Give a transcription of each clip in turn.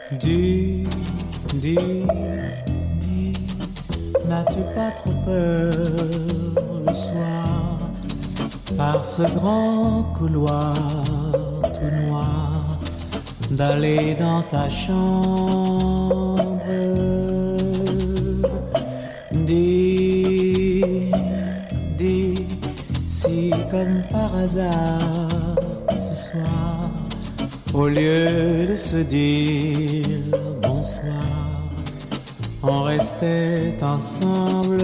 Dis, dis, dis, n'as-tu pas trop peur le soir par ce grand couloir tout noir d'aller dans ta chambre? Dis, dis, si comme par hasard ce soir, au lieu de se dire bonsoir, on restait ensemble.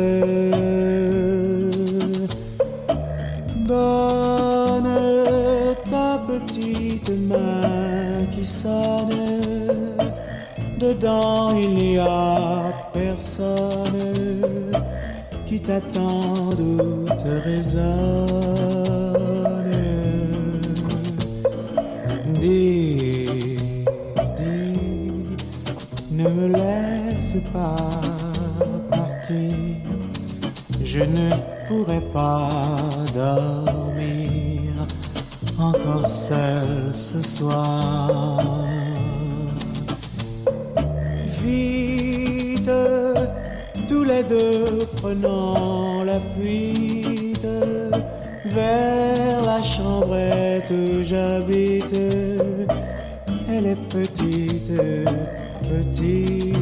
Donne ta petite main qui sonne. Dedans il n'y a personne qui t'attend ou te résonne. Dis, dis, ne me laisse pas partir. Je ne pourrai pas dormir encore seul ce soir. Vite, tous les deux prenons la fuite vers la chambrette où j'habite. Elle est petite, petite.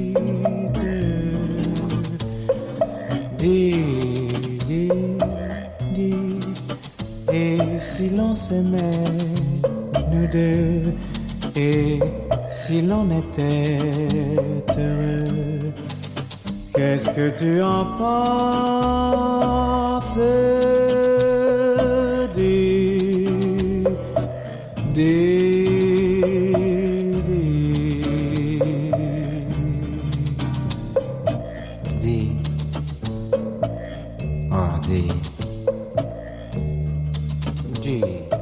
Dis, dis, dis, et si l'on s'aimait, nous deux, et si l'on était heureux, qu'est-ce que tu en penses? Dis, dis, dis, dis, oh dis, dis.